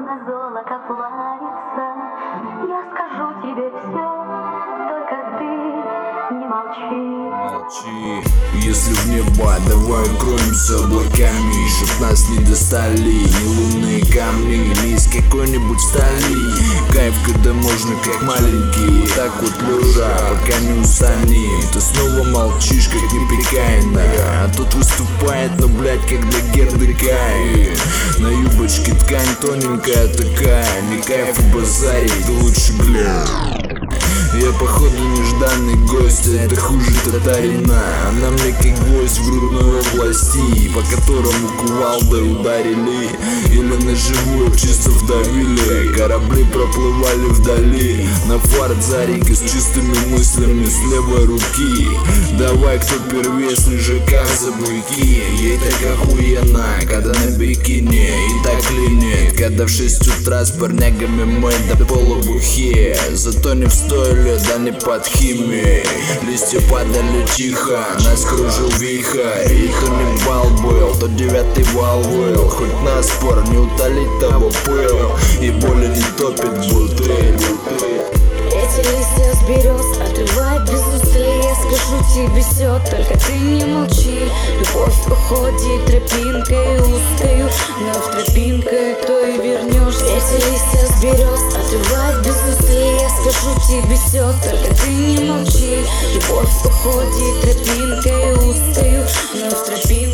словно золото плавится. Я скажу тебе все, только ты не молчи. Если в небо, давай укроемся облаками, чтоб нас не достали ни лунные камни, ни из какой-нибудь стали. Кайф, когда можно как маленький, так вот лежа, пока не устанем. Ты снова молчишь, как неприкаянная, а тут выступает, но, блять, когда Герды Кай. На юбочке ткань тоненькая такая, не кайф и базарить, ты лучше глянь. Я походу нежданный гость, а это хуже татарина. Она мне как гвоздь в грудной области, по которому кувалдой ударили или на живую чисто вдавили. Корабли проплывали вдали, на фарт зарики с чистыми мыслями с левой руки. Давай, кто первее, снежака за буйки. Ей так охуенно, когда на бикини, и так линит, когда в 6 утра с парнягами мы до полубухи. Зато не встояли, да не под химией. Листья падали тихо, нас кружил вихрь. Их не бал был, то 9-й вал был. Хоть на спор не утолить того пыл, и боли не топит бутыль. Эти листья с берез отрывают без устали. Я скажу тебе все, только ты не молчи. Любовь уходит тропинкой узкою, но в тропинкой то и вернешься. Эти листья с берез отрывают без устали. Я скажу тебе все, только ты не молчи. Любовь уходит тропинкой узкою, но в тропинкой